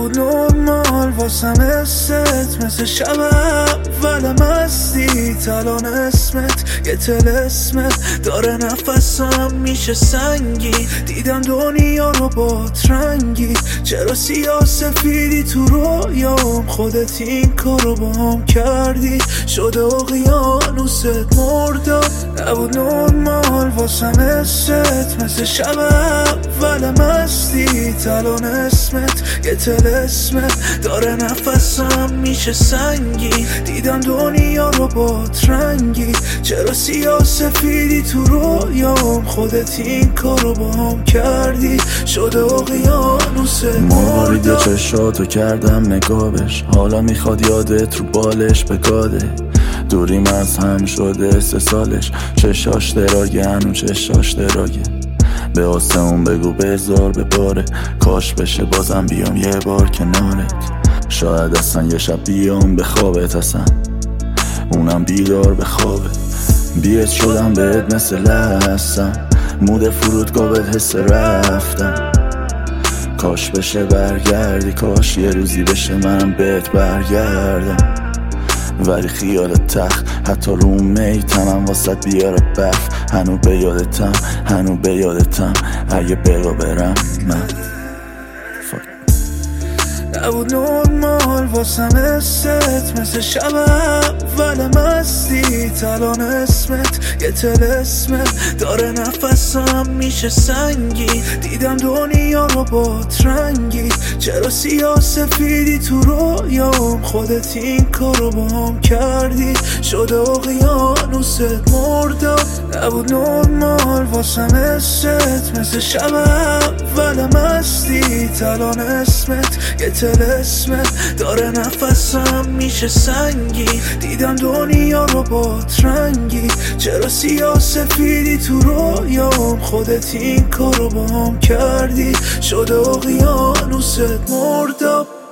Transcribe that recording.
نبود نرمال واسم است مثل شب اول مستی الان اسمت یه طلسمت داره نفسم میشه سنگی دیدم دنیا رو با رنگی چرا سیاه سفیدی تو رویام خودت این کارو با هم کردی شده اقیانوست مردم نبود نرمال واسم است مثل شب اول مستی الان اسمت یه طلسمت داره نفسم میشه سنگی دیدم دنیا رو با رنگی چرا سیاه سفیدی تو رویام خودت این کارو با هم کردی شده اقیانوست مواریده چشاتو کردم نگابش حالا میخواد یادت رو بالش بگاده دوریم از هم شده 3 سالش چشاش دراگه هنو چشاش دراگه به آسمون بگو بذار بباره کاش بشه بازم بیام یه بار کنارت شاید اصلا یه شب بیام به خوابت اصلا اونم بیدار به خوابه بیت شدم بهت مثل لحظم مود فرودگاه بهت حس رفتم کاش بشه برگردی کاش یه روزی بشه من بهت برگردم ولی خیالت تخت حتی رو میتنم واسد بیاره برف هنو به یادتم اگه بگا برم من نبود نرمال واسم است مثل شب اول مستی الان اسمت یه طلسمت داره نفسم میشه سنگی دیدم دنیا رو با رنگی چرا سیاه سفیدی تو رویام خودت این کارو با هم کردی شده اقیانوست مردم نبود نرمال واسم است مثل شب اول مستی الان اسمت یه طلسمت داره نفسم میشه سنگی دیدم دنیا رو با رنگی چرا سیاه سفیدی تو رویام خودت این کارو با هم کردی شده اقیانوست مردم